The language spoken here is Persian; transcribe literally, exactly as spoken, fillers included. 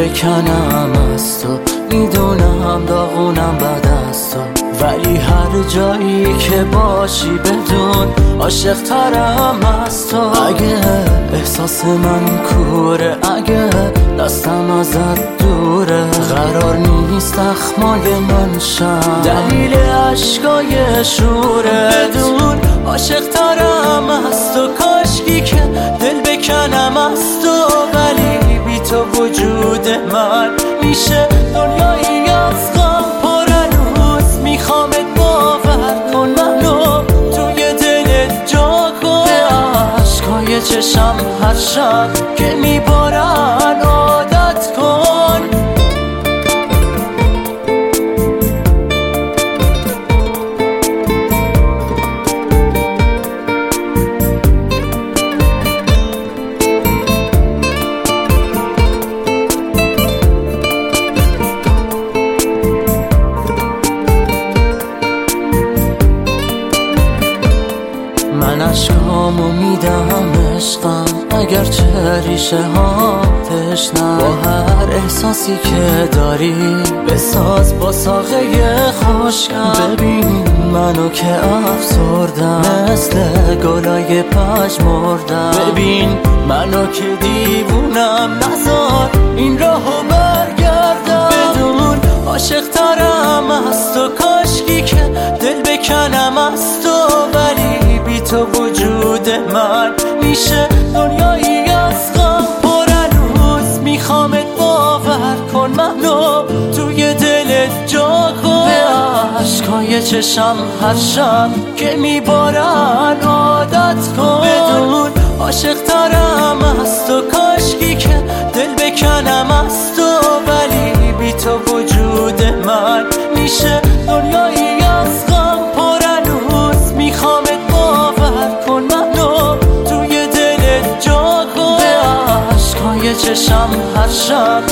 بکنم از تو، میدونم داغونم بعد از تو، ولی هر جایی که باشی بدون عاشق ترم از تو. اگه احساس من کوره، اگه دستم ازت دوره، قرار نیست اخمای من شم دلیل عشقای شوره. بدون عاشق ترم از تو، کاشکی که دل بکنم از تو، ولی بی تو وجود من میشه دنیایی از غم پر. هنوز میخوامت باور کن منو توی دلت جا کن. به عشقای چشم هر شب که میبارن عادت کن. من عشقامو میدم عشقم، اگر چه ریشه ها تشنم. با هر احساسی که داری بساز با ساقه خشکم. ببین منو که افسردم، مثل گلای پژمردم. ببین منو که دیوونم، نذار این راهو برگردم. بدون عاشق ترم از تو، کاشکی که دل بکنم از تو، ولی بی تو وجود من میشه دنیایی از غم پر. هنوز میخوامت باور کن منو توی دلت جا کن. به عشقای چشم هر شب که میبارن عادت کن. بدون عاشق ترم از تو، کاشکی که دل بکنم از تو، ولی بی تو وجود من میشه دنیایی از غم پر. هنوز میخوامت باور کن منو توی دلت جا کن. به عشقای چشم هر شب